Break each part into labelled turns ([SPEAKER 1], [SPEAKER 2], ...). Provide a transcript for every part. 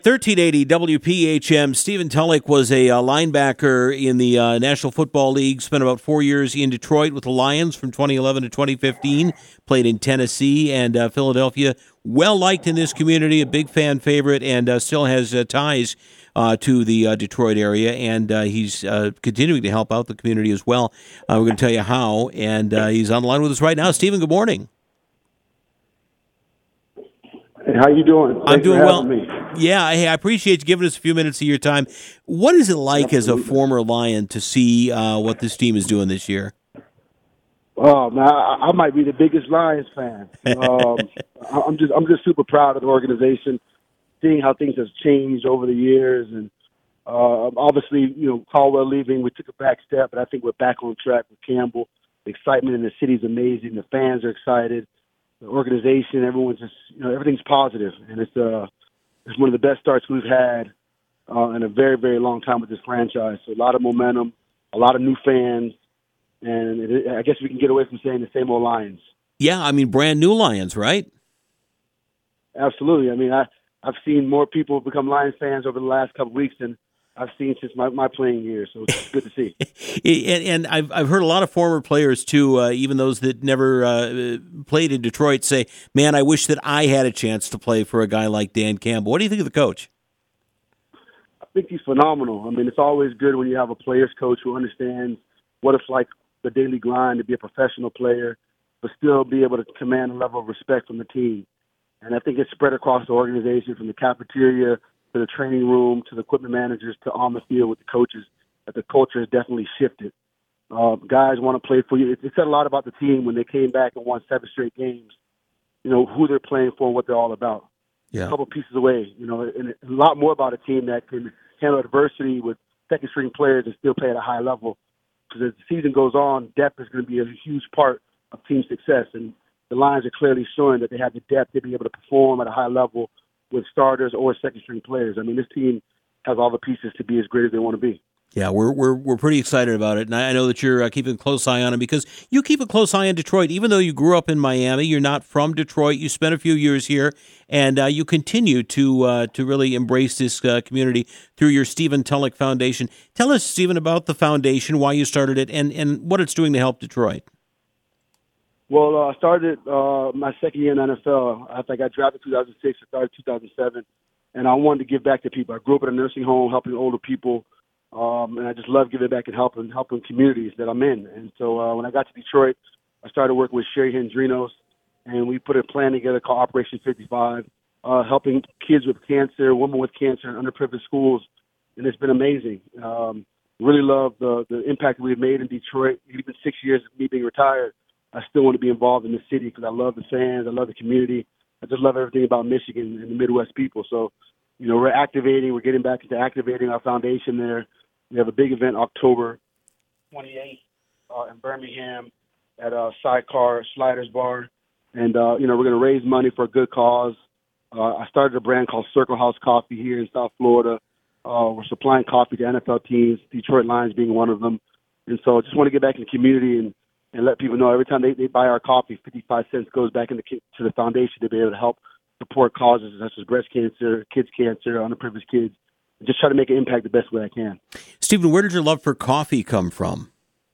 [SPEAKER 1] 1380 WPHM. Stephen Tulloch was a linebacker in the National Football League, spent about 4 years in Detroit with the Lions from 2011 to 2015, played in Tennessee and Philadelphia. Well-liked in this community, a big fan favorite, and still has ties to the Detroit area, and he's continuing to help out the community as well. We're going to tell you how, and he's on the line with us right now. Stephen, good morning.
[SPEAKER 2] Hey, how you doing? Thanks
[SPEAKER 1] I'm doing
[SPEAKER 2] for
[SPEAKER 1] well.
[SPEAKER 2] having me.
[SPEAKER 1] Yeah, hey, I appreciate you giving us a few minutes of your time. What is it like as a former Lion to see what this team is doing this year?
[SPEAKER 2] Oh man, I might be the biggest Lions fan. I'm just super proud of the organization, seeing how things have changed over the years, and obviously, Caldwell leaving, we took a back step, but I think we're back on track with Campbell. The excitement in the city is amazing. The fans are excited. The organization, everyone's just, everything's positive, and it's one of the best starts we've had in a very, very long time with this franchise. So a lot of momentum, a lot of new fans, and I guess we can get away from saying the same old Lions.
[SPEAKER 1] Yeah, I mean, brand new Lions, right?
[SPEAKER 2] Absolutely. I mean, I've seen more people become Lions fans over the last couple of weeks than I've seen since my playing years, so it's good to see.
[SPEAKER 1] and I've heard a lot of former players, too, even those that never played in Detroit, say, man, I wish that I had a chance to play for a guy like Dan Campbell. What do you think of the coach?
[SPEAKER 2] I think he's phenomenal. I mean, it's always good when you have a player's coach who understands what it's like, the daily grind, to be a professional player, but still be able to command a level of respect from the team. And I think it's spread across the organization, from the cafeteria to the training room, to the equipment managers, to on the field with the coaches, that the culture has definitely shifted. Guys want to play for you. It said a lot about the team when they came back and won 7 straight games, who they're playing for and what they're all about.
[SPEAKER 1] Yeah.
[SPEAKER 2] A couple pieces away, and a lot more about a team that can handle adversity with second-string players and still play at a high level. Because as the season goes on, depth is going to be a huge part of team success. And the Lions are clearly showing that they have the depth to be able to perform at a high level with starters or second-string players. I mean, this team has all the pieces to be as great as they want to be.
[SPEAKER 1] Yeah, we're pretty excited about it, and I know that you're keeping a close eye on it, because you keep a close eye on Detroit. Even though you grew up in Miami, you're not from Detroit. You spent a few years here, and you continue to really embrace this community through your Stephen Tulloch Foundation. Tell us, Stephen, about the foundation, why you started it, and what it's doing to help Detroit.
[SPEAKER 2] Well, I started my second year in the NFL. After I got drafted in 2006, I started 2007, and I wanted to give back to people. I grew up in a nursing home helping older people, and I just love giving back and helping communities that I'm in. And so when I got to Detroit, I started working with Sherry Hendrinos, and we put a plan together called Operation 55, helping kids with cancer, women with cancer in underprivileged schools, and it's been amazing. Really love the impact we've made in Detroit. Even 6 years of me being retired, I still want to be involved in the city because I love the fans, I love the community. I just love everything about Michigan and the Midwest people. So, we're getting back into activating our foundation there. We have a big event October 28th in Birmingham at Sidecar Sliders Bar. And, we're going to raise money for a good cause. I started a brand called Circle House Coffee here in South Florida. We're supplying coffee to NFL teams, Detroit Lions being one of them. And so I just want to get back in the community and let people know every time they buy our coffee, 55 cents goes back into to the foundation to be able to help support causes such as breast cancer, kids cancer, underprivileged kids, and just try to make an impact the best way I can.
[SPEAKER 1] Stephen, where did your love for coffee come from?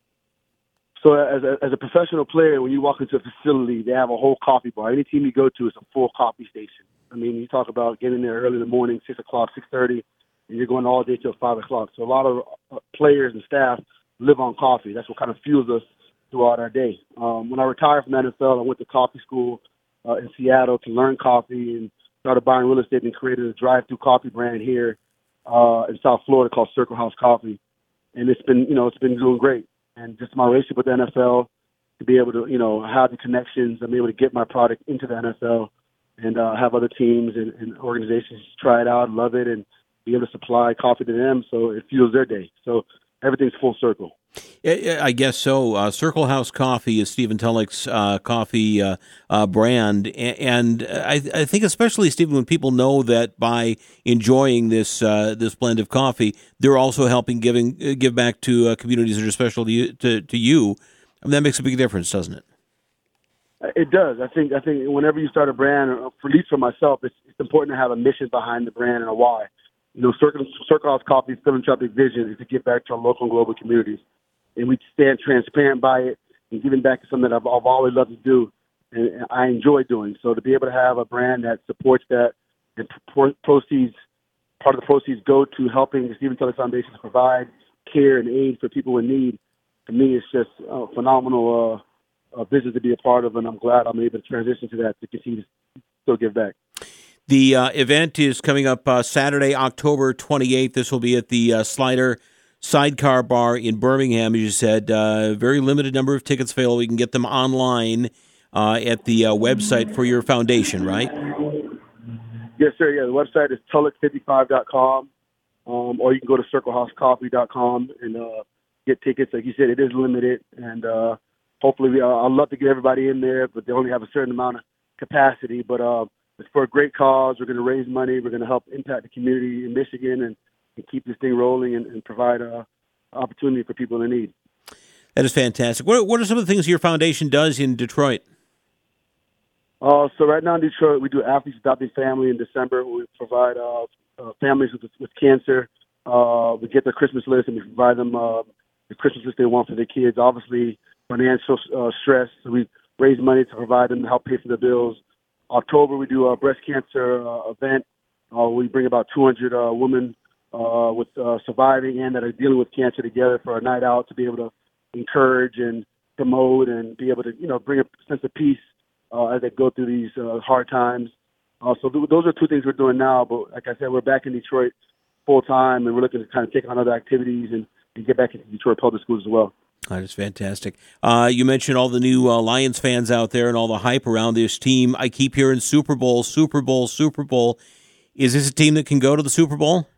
[SPEAKER 2] So as a professional player, when you walk into a facility, they have a whole coffee bar. Any team you go to is a full coffee station. I mean, you talk about getting there early in the morning, 6 o'clock, 6:30, and you're going all day till 5 o'clock. So a lot of players and staff live on coffee. That's what kind of fuels us throughout our day. When I retired from the NFL, I went to coffee school in Seattle to learn coffee and started buying real estate and created a drive-through coffee brand here in South Florida called Circle House Coffee. And it's been doing great. And just my relationship with the NFL, to be able to, have the connections, I'm able to get my product into the NFL and have other teams and organizations try it out, love it, and be able to supply coffee to them so it fuels their day. So everything's full circle.
[SPEAKER 1] I guess so. Circle House Coffee is Stephen Tulloch's coffee brand, and I think especially, Stephen, when people know that by enjoying this blend of coffee, they're also helping give back to communities that are special to you. I mean, that makes a big difference, doesn't it?
[SPEAKER 2] It does. I think whenever you start a brand, or at least for myself, it's important to have a mission behind the brand and a why. Circle House Coffee's philanthropic vision is to give back to our local and global communities, and we stand transparent by it and giving back to something that I've always loved to do, and I enjoy doing. So to be able to have a brand that supports that, and part of the proceeds go to helping the Stephen Tulloch Foundation to provide care and aid for people in need. To me, it's just a phenomenal business to be a part of, and I'm glad I'm able to transition to that to continue to still give back.
[SPEAKER 1] The event is coming up Saturday, October 28th. This will be at the Slider Sidecar Bar in Birmingham, as you said. Very limited number of tickets available. You can get them online at the website for your foundation, right?
[SPEAKER 2] Yes, sir. Yeah, the website is tulloch55.com, or you can go to circlehousecoffee.com and get tickets. Like you said, it is limited, and hopefully I'd love to get everybody in there, but they only have a certain amount of capacity. But it's for a great cause. We're going to raise money. We're going to help impact the community in Michigan and keep this thing rolling and provide opportunity for people in need.
[SPEAKER 1] That is fantastic. What are some of the things your foundation does in Detroit?
[SPEAKER 2] So right now in Detroit, we do Athletes Adopting Family in December. We provide families with cancer. We get their Christmas list and we provide them the Christmas list they want for their kids. Obviously, financial stress. So we raise money to provide them to help pay for the bills. October, we do a breast cancer event. We bring about 200 women with surviving and that are dealing with cancer together for a night out to be able to encourage and promote and be able to, bring a sense of peace as they go through these hard times. So those are two things we're doing now. But like I said, we're back in Detroit full time, and we're looking to kind of take on other activities and get back into Detroit public schools as well.
[SPEAKER 1] That is fantastic. You mentioned all the new Lions fans out there and all the hype around this team. I keep hearing Super Bowl, Super Bowl, Super Bowl. Is this a team that can go to the Super Bowl?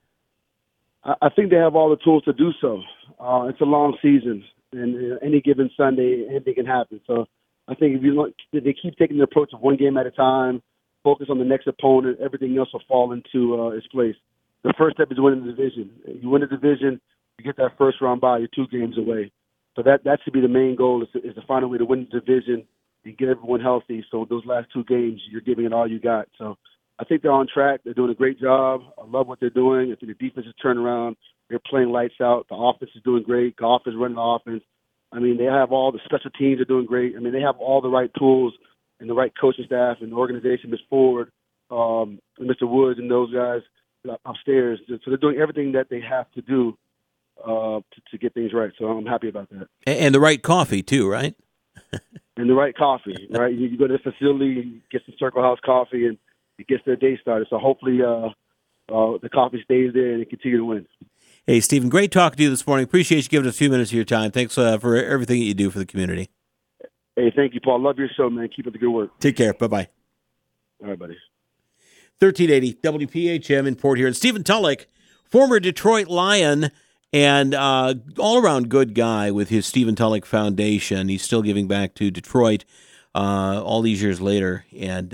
[SPEAKER 2] I think they have all the tools to do so. It's a long season, and any given Sunday, anything can happen. So I think if they keep taking the approach of one game at a time, focus on the next opponent, everything else will fall into its place. The first step is winning the division. You win the division, you get that first round bye, you're 2 games away. So that should be the main goal is to find a way to win the division and get everyone healthy. So those last 2 games, you're giving it all you got. So I think they're on track. They're doing a great job. I love what they're doing. I think the defense has turned around. They're playing lights out. The offense is doing great. Goff is running the offense. I mean, they have all the special teams are doing great. I mean, they have all the right tools and the right coaching staff and the organization, Ms. Ford, and Mr. Woods and those guys upstairs. So they're doing everything that they have to do to get things right. So I'm happy about that.
[SPEAKER 1] And the right coffee, too, right?
[SPEAKER 2] And the right coffee, right? You go to the facility and get some Circle House coffee, and it gets their day started. So hopefully the coffee stays there and they continue to win.
[SPEAKER 1] Hey, Stephen, great talking to you this morning. Appreciate you giving us a few minutes of your time. Thanks for everything that you do for the community.
[SPEAKER 2] Hey, thank you, Paul. Love your show, man. Keep up the good work.
[SPEAKER 1] Take care. Bye-bye.
[SPEAKER 2] All right, buddy.
[SPEAKER 1] 1380 WPHM in Port Huron. Stephen Tulloch, former Detroit Lion and all-around good guy with his Stephen Tulloch Foundation. He's still giving back to Detroit all these years later, and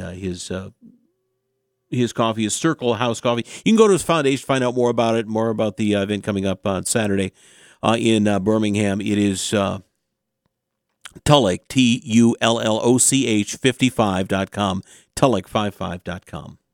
[SPEAKER 1] his coffee is Circle House Coffee. You can go to his foundation, find out more about it, more about the event coming up on Saturday in Birmingham. It is Tulloch, TULLOCH 55.com, Tulloch55.com.